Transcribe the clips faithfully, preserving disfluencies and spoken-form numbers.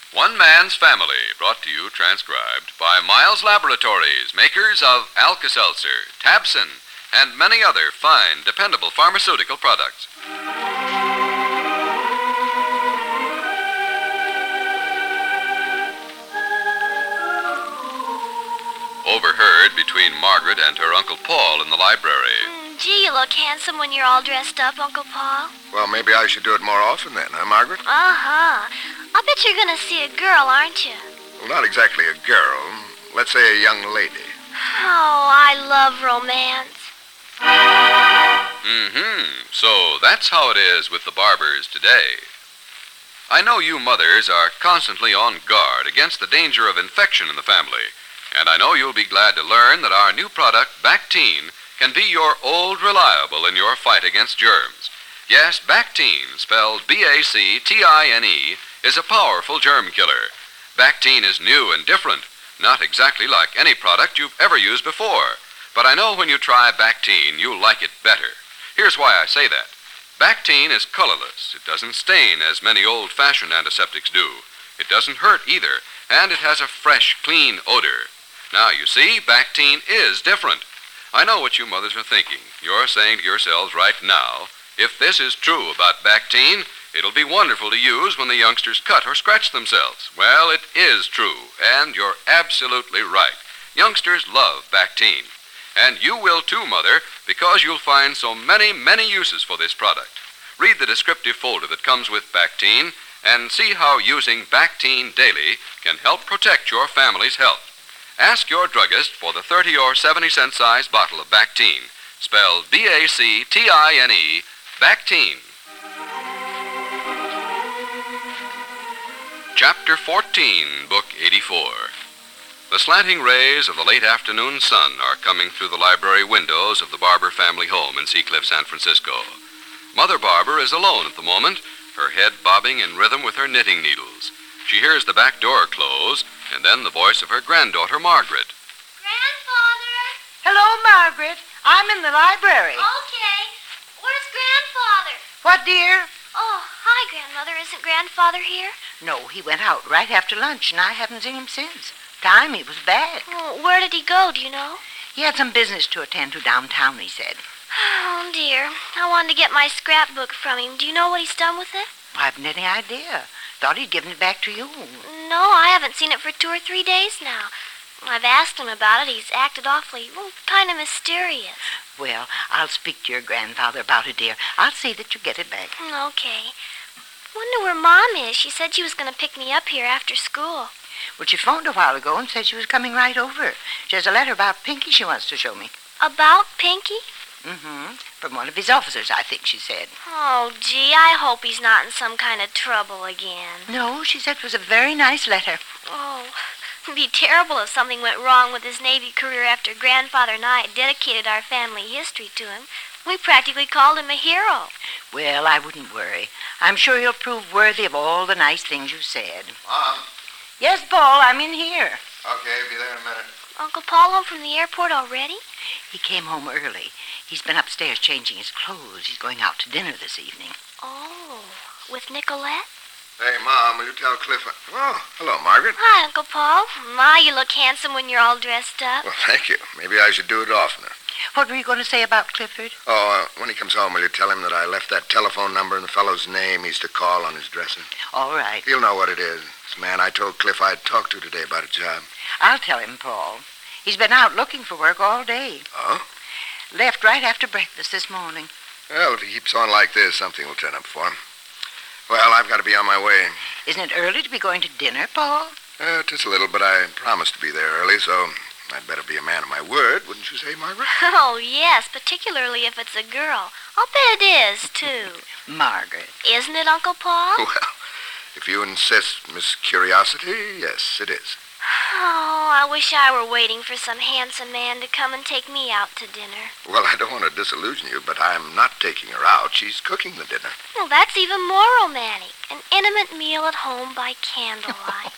One Man's Family, brought to you, transcribed, by Miles Laboratories, makers of Alka-Seltzer, Tabson, and many other fine, dependable pharmaceutical products. Overheard between Margaret and her Uncle Paul in the library. Mm, gee, you look handsome when you're all dressed up, Uncle Paul. Well, maybe I should do it more often then, huh, Margaret? Uh-huh. I bet you're going to see a girl, aren't you? Well, not exactly a girl. Let's say a young lady. Oh, I love romance. Mm-hmm. So that's how it is with the Barbers today. I know you mothers are constantly on guard against the danger of infection in the family. And I know you'll be glad to learn that our new product, Bactine, can be your old reliable in your fight against germs. Yes, Bactine, spelled B A C T I N E, is a powerful germ killer. Bactine is new and different, not exactly like any product you've ever used before. But I know when you try Bactine, you'll like it better. Here's why I say that. Bactine is colorless. It doesn't stain as many old-fashioned antiseptics do. It doesn't hurt either, and it has a fresh, clean odor. Now, you see, Bactine is different. I know what you mothers are thinking. You're saying to yourselves right now, if this is true about Bactine, it'll be wonderful to use when the youngsters cut or scratch themselves. Well, it is true, and you're absolutely right. Youngsters love Bactine. And you will too, Mother, because you'll find so many, many uses for this product. Read the descriptive folder that comes with Bactine and see how using Bactine daily can help protect your family's health. Ask your druggist for the thirty or seventy cent size bottle of Bactine, spelled B A C T I N E, Bactine. Chapter fourteen, Book eighty-four. The slanting rays of the late afternoon sun are coming through the library windows of the Barber family home in Seacliff, San Francisco. Mother Barber is alone at the moment, her head bobbing in rhythm with her knitting needles. She hears the back door close, and then the voice of her granddaughter, Margaret. Grandfather? Hello, Margaret. I'm in the library. Okay. Where's Grandfather? What, dear? Oh, hi, Grandmother. Isn't Grandfather here? No, he went out right after lunch, and I haven't seen him since. Time he was back. Oh, where did he go, do you know? He had some business to attend to downtown, he said. Oh, dear. I wanted to get my scrapbook from him. Do you know what he's done with it? I haven't any idea. Thought he'd given it back to you. No, I haven't seen it for two or three days now. I've asked him about it. He's acted awfully, well, kind of mysterious. Well, I'll speak to your grandfather about it, dear. I'll see that you get it back. Okay. Wonder where Mom is. She said she was going to pick me up here after school. Well, she phoned a while ago and said she was coming right over. She has a letter about Pinky she wants to show me. About Pinky? Mm-hmm. From one of his officers, I think she said. Oh, gee, I hope he's not in some kind of trouble again. No, she said it was a very nice letter. Oh, it'd be terrible if something went wrong with his Navy career after Grandfather and I had dedicated our family history to him. We practically called him a hero. Well, I wouldn't worry. I'm sure he'll prove worthy of all the nice things you said. Mom. Yes, Paul, I'm in here. Okay, be there in a minute. Uncle Paul home from the airport already? He came home early. He's been upstairs changing his clothes. He's going out to dinner this evening. Oh, with Nicolette? Hey, Mom, will you tell Cliff... I... Oh, hello, Margaret. Hi, Uncle Paul. My, you look handsome when you're all dressed up. Well, thank you. Maybe I should do it oftener. What were you going to say about Clifford? Oh, uh, when he comes home, will you tell him that I left that telephone number and the fellow's name he's to call on his dresser? All right. He'll know what it is. It's the man I told Cliff I'd talk to today about a job. I'll tell him, Paul. He's been out looking for work all day. Oh? Left right after breakfast this morning. Well, if he keeps on like this, something will turn up for him. Well, I've got to be on my way. Isn't it early to be going to dinner, Paul? Uh, just a little, but I promised to be there early, so I'd better be a man of my word, wouldn't you say, Margaret? Oh, yes, particularly if it's a girl. I'll bet it is, too. Margaret. Isn't it, Uncle Paul? Well, if you insist, Miss Curiosity, yes, it is. Oh, I wish I were waiting for some handsome man to come and take me out to dinner. Well, I don't want to disillusion you, but I'm not taking her out. She's cooking the dinner. Well, that's even more romantic. An intimate meal at home by candlelight.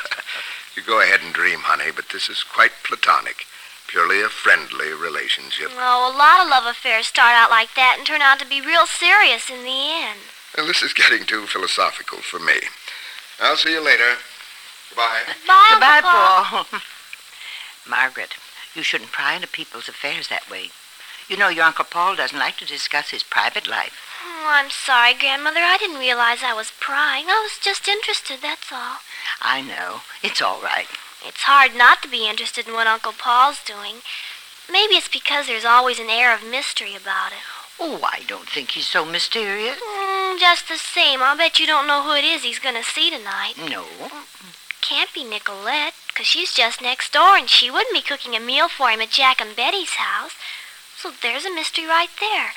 You go ahead and dream, honey, but this is quite platonic. Purely a friendly relationship. Oh, a lot of love affairs start out like that and turn out to be real serious in the end. Well, this is getting too philosophical for me. I'll see you later. Goodbye. Bye, Goodbye, Uncle Paul. Paul. Margaret, you shouldn't pry into people's affairs that way. You know your Uncle Paul doesn't like to discuss his private life. Oh, I'm sorry, Grandmother. I didn't realize I was prying. I was just interested, that's all. I know. It's all right. It's hard not to be interested in what Uncle Paul's doing. Maybe it's because there's always an air of mystery about it. Oh, I don't think he's so mysterious. Mm, just the same, I'll bet you don't know who it is he's going to see tonight. No. Can't be Nicolette, 'cause she's just next door, and she wouldn't be cooking a meal for him at Jack and Betty's house. So there's a mystery right there.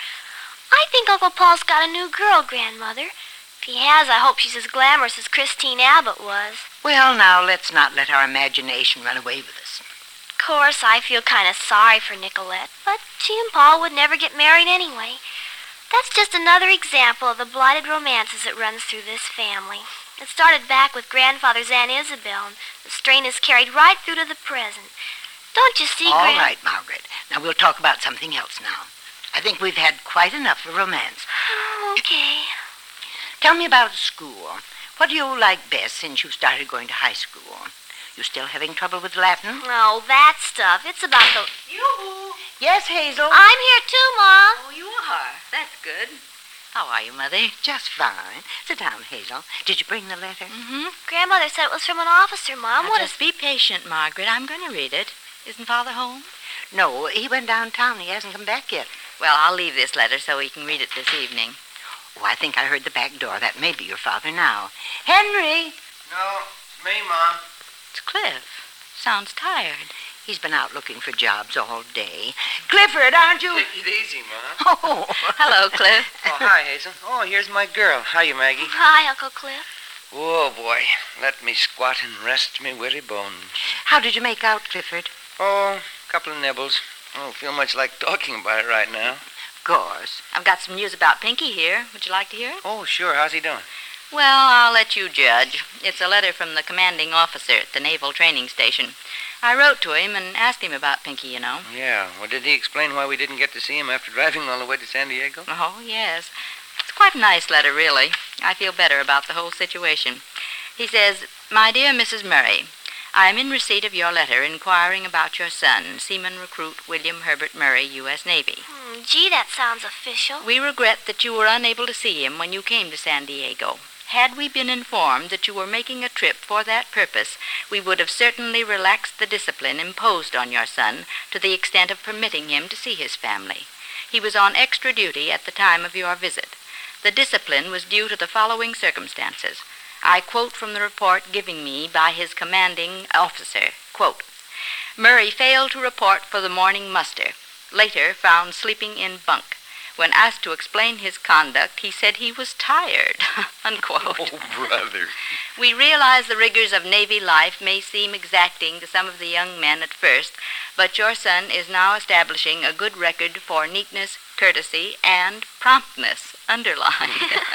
I think Uncle Paul's got a new girl, Grandmother. If he has, I hope she's as glamorous as Christine Abbott was. Well, now, let's not let our imagination run away with us. Of course, I feel kind of sorry for Nicolette, but she and Paul would never get married anyway. That's just another example of the blighted romances that runs through this family. It started back with Grandfather's Aunt Isabel, and the strain is carried right through to the present. Don't you see, All Gran... right, Margaret. Now, we'll talk about something else now. I think we've had quite enough of romance. Okay. Tell me about school. What do you like best since you started going to high school? You still having trouble with Latin? Oh, that stuff. It's about the... Yoo-hoo. Yes, Hazel? I'm here too, Ma. Oh, you are. That's good. How are you, Mother? Just fine. Sit down, Hazel. Did you bring the letter? Mm-hmm. Grandmother said it was from an officer, Mom. Now, What just is... be patient, Margaret. I'm going to read it. Isn't Father home? No, he went downtown. He hasn't come back yet. Well, I'll leave this letter so he can read it this evening. Oh, I think I heard the back door. That may be your father now. Henry! No, it's me, Mom. It's Cliff. Sounds tired. He's been out looking for jobs all day. Clifford, aren't you? Take it easy, Mom. Oh. Hello, Cliff. Oh, hi, Hazel. Oh, here's my girl. How you, Maggie? Hi, Uncle Cliff. Whoa, boy. Let me squat and rest me weary bones. How did you make out, Clifford? Oh, a couple of nibbles. I don't feel much like talking about it right now. Of course. I've got some news about Pinky here. Would you like to hear it? Oh, sure. How's he doing? Well, I'll let you judge. It's a letter from the commanding officer at the Naval Training Station. I wrote to him and asked him about Pinky, you know. Yeah. Well, did he explain why we didn't get to see him after driving all the way to San Diego? Oh, yes. It's quite a nice letter, really. I feel better about the whole situation. He says, "My dear Missus Murray, I am in receipt of your letter inquiring about your son, Seaman Recruit William Herbert Murray, U S Navy. Hmm, gee, that sounds official. We regret that you were unable to see him when you came to San Diego. Had we been informed that you were making a trip for that purpose, we would have certainly relaxed the discipline imposed on your son to the extent of permitting him to see his family. He was on extra duty at the time of your visit. The discipline was due to the following circumstances. I quote from the report given me by his commanding officer, quote, Murray failed to report for the morning muster. Later found sleeping in bunk. When asked to explain his conduct, he said he was tired, unquote. Oh, brother. We realize the rigors of Navy life may seem exacting to some of the young men at first, but your son is now establishing a good record for neatness, courtesy, and promptness, underline.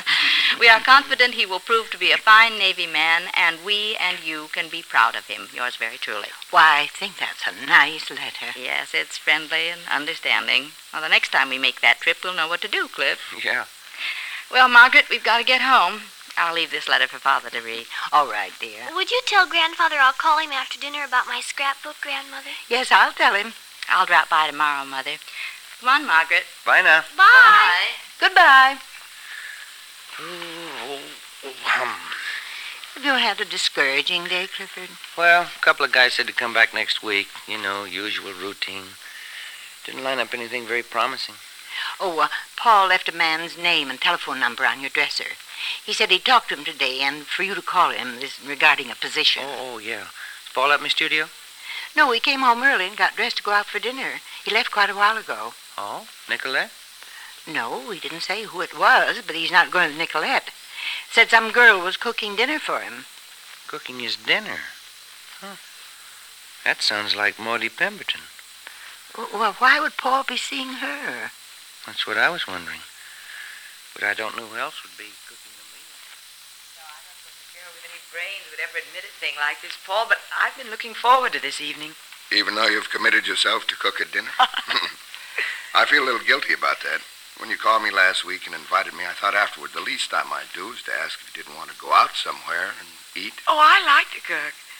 We are confident he will prove to be a fine Navy man, and we and you can be proud of him. Yours very truly. Why, I think that's a nice letter. Yes, it's friendly and understanding. Well, the next time we make that trip, we'll know what to do, Cliff. Yeah. Well, Margaret, we've got to get home. I'll leave this letter for Father to read. All right, dear. Would you tell Grandfather I'll call him after dinner about my scrapbook, Grandmother? Yes, I'll tell him. I'll drop by tomorrow, Mother. Come on, Margaret. Bye now. Bye. Goodbye. Oh, oh, hum. Have you had a discouraging day, Clifford? Well, a couple of guys said to come back next week. You know, usual routine. Didn't line up anything very promising. Oh, uh, Paul left a man's name and telephone number on your dresser. He said he talked to him today and for you to call him this, regarding a position. Oh, oh, yeah. Is Paul at my studio? No, he came home early and got dressed to go out for dinner. He left quite a while ago. Oh, Nicolette? No, he didn't say who it was, but he's not going to Nicolette. Said some girl was cooking dinner for him. Cooking his dinner? Huh. That sounds like Maudie Pemberton. Well, why would Paul be seeing her? That's what I was wondering. But I don't know who else would be cooking the meal. No, I don't think a girl with any brains would ever admit a thing like this, Paul, but I've been looking forward to this evening. Even though you've committed yourself to cook a dinner? I feel a little guilty about that. When you called me last week and invited me, I thought afterward the least I might do is to ask if you didn't want to go out somewhere and eat. Oh, I like to cook.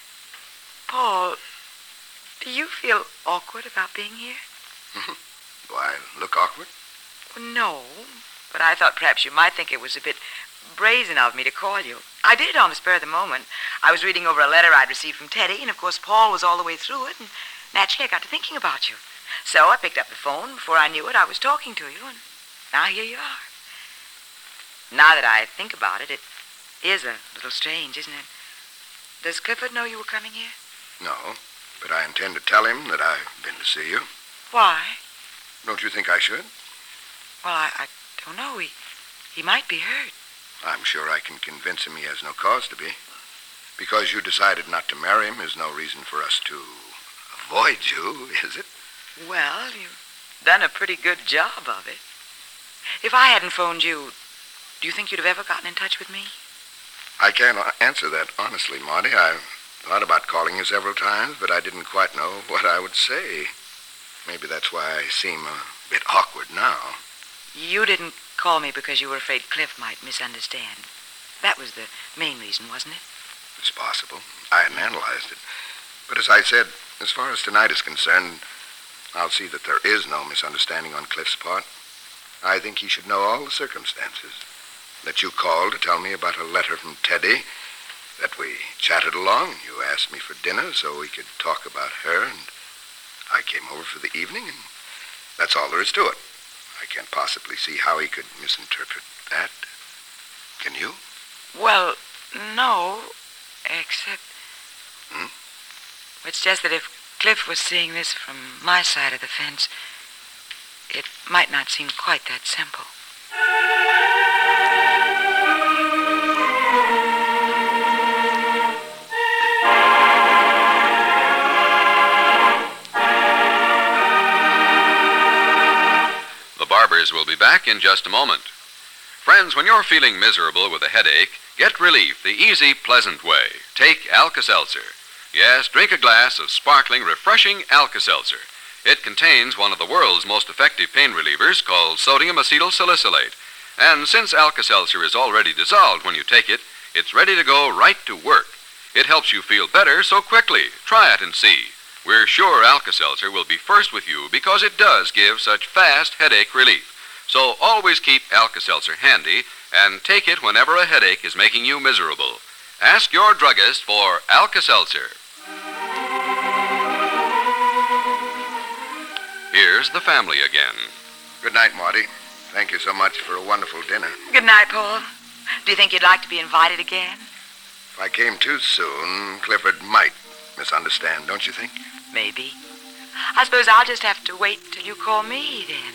Paul, do you feel awkward about being here? Do I look awkward? Well, no, but I thought perhaps you might think it was a bit brazen of me to call you. I did it on the spur of the moment. I was reading over a letter I'd received from Teddy, and of course Paul was all the way through it, and naturally I got to thinking about you. So I picked up the phone. Before I knew it, I was talking to you, and now here you are. Now that I think about it, it is a little strange, isn't it? Does Clifford know you were coming here? No, but I intend to tell him that I've been to see you. Why? Don't you think I should? Well, I, I don't know. He, he might be hurt. I'm sure I can convince him he has no cause to be. Because you decided not to marry him is no reason for us to avoid you, is it? Well, you've done a pretty good job of it. If I hadn't phoned you, do you think you'd have ever gotten in touch with me? I can't answer that honestly, Marty. I've thought about calling you several times, but I didn't quite know what I would say. Maybe that's why I seem a bit awkward now. You didn't call me because you were afraid Cliff might misunderstand. That was the main reason, wasn't it? It's possible. I hadn't analyzed it. But as I said, as far as tonight is concerned, I'll see that there is no misunderstanding on Cliff's part. I think he should know all the circumstances. That you called to tell me about a letter from Teddy, that we chatted along. You asked me for dinner so we could talk about her, and I came over for the evening, and that's all there is to it. I can't possibly see how he could misinterpret that. Can you? Well, no, except... Hmm? It's just that if Cliff was seeing this from my side of the fence, it might not seem quite that simple. The Barbers will be back in just a moment. Friends, when you're feeling miserable with a headache, get relief the easy, pleasant way. Take Alka-Seltzer. Yes, drink a glass of sparkling, refreshing Alka-Seltzer. It contains one of the world's most effective pain relievers called sodium acetylsalicylate. And since Alka-Seltzer is already dissolved when you take it, it's ready to go right to work. It helps you feel better so quickly. Try it and see. We're sure Alka-Seltzer will be first with you because it does give such fast headache relief. So always keep Alka-Seltzer handy and take it whenever a headache is making you miserable. Ask your druggist for Alka-Seltzer. Here's the family again. Good night, Marty. Thank you so much for a wonderful dinner. Good night, Paul. Do you think you'd like to be invited again? If I came too soon, Clifford might misunderstand, don't you think? Maybe. I suppose I'll just have to wait till you call me, then.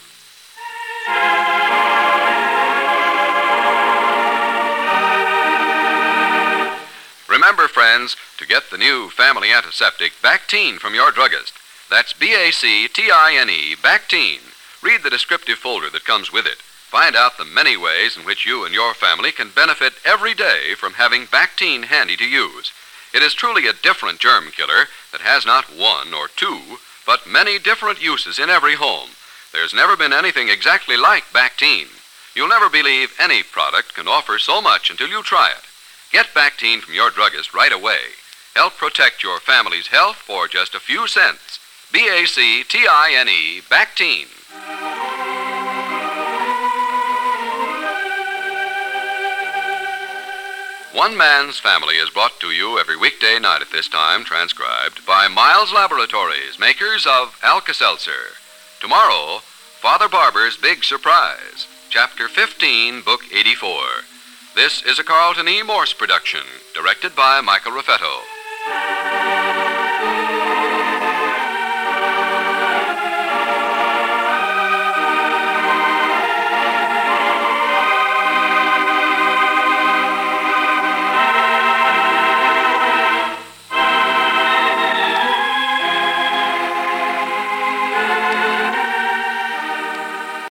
Remember, friends, to get the new family antiseptic Bactine from your druggist. That's B A C T I N E, Bactine. Read the descriptive folder that comes with it. Find out the many ways in which you and your family can benefit every day from having Bactine handy to use. It is truly a different germ killer that has not one or two, but many different uses in every home. There's never been anything exactly like Bactine. You'll never believe any product can offer so much until you try it. Get Bactine from your druggist right away. Help protect your family's health for just a few cents. B A C T I N E, Bactine. One Man's Family is brought to you every weekday night at this time, transcribed by Miles Laboratories, makers of Alka-Seltzer. Tomorrow, Father Barber's Big Surprise, Chapter fifteen, Book eighty-four. This is a Carlton E. Morse production, directed by Michael Raffetto.